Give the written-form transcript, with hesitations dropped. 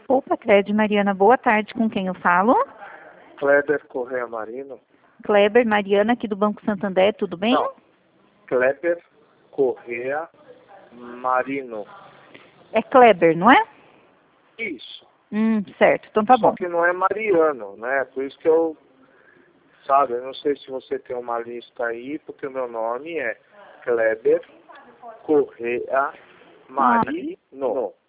Opa, Clédio Mariana, boa tarde. Com quem eu falo? Kleber Correia Marino. Kleber Mariana, aqui do Banco Santander, tudo bem? Não. Kleber Correia Marino. É Kleber, não é? Isso. Certo, então tá Só bom. que não é Mariano, né? Por isso que eu não sei se você tem uma lista aí, porque o meu nome é Kleber Correia Marino.